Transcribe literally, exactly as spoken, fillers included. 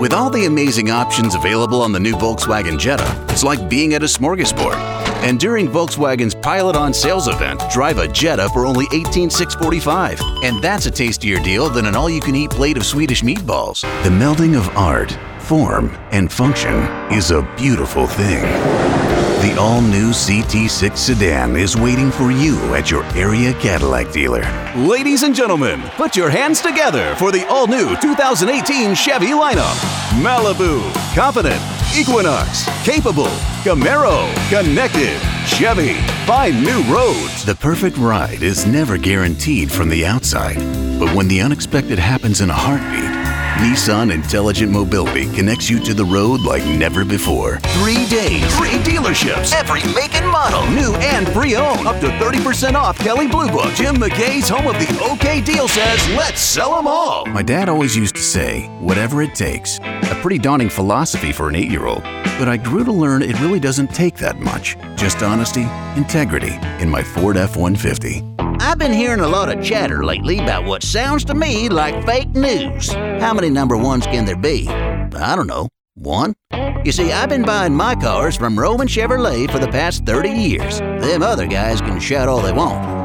With all the amazing options available on the new Volkswagen Jetta, it's like being at a smorgasbord. And during Volkswagen's Pilot on Sales event, drive a Jetta for only eighteen thousand six hundred forty-five dollars. And that's a tastier deal than an all-you-can-eat plate of Swedish meatballs. The melding of art, form, and function is a beautiful thing. The all-new C T six sedan is waiting for you at your area Cadillac dealer. Ladies and gentlemen, put your hands together for the all-new two thousand eighteen Chevy lineup. Malibu, confident, Equinox, capable, Camaro, connected, Chevy, find new roads. The perfect ride is never guaranteed from the outside, but when the unexpected happens in a heartbeat, Nissan Intelligent Mobility connects you to the road like never before. Three days, three dealerships, every make and model, new and pre-owned. Up to thirty percent off Kelley Blue Book. Jim McKay's home of the OK Deal says, let's sell them all. My dad always used to say, whatever it takes. A pretty daunting philosophy for an eight-year-old. But I grew to learn it really doesn't take that much. Just honesty, integrity in my Ford F one fifty. I've been hearing a lot of chatter lately about what sounds to me like fake news. How many number ones can there be? I don't know. One? You see, I've been buying my cars from Roman Chevrolet for the past thirty years. Them other guys can shout all they want.